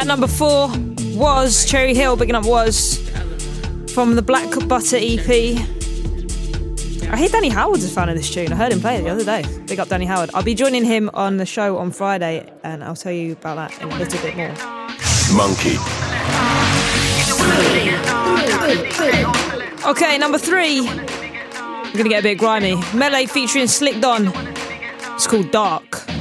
At number 4 was Cherry Hill, picking up Was from the Black Butter EP. I hear Danny Howard's a fan of this tune. I heard him play it the other day. Big up Danny Howard. I'll be joining him on the show on Friday, and I'll tell you about that in a little bit more. Monkey. Okay, number 3. We're gonna get a bit grimy. Melee featuring Slick Don. It's called Dark.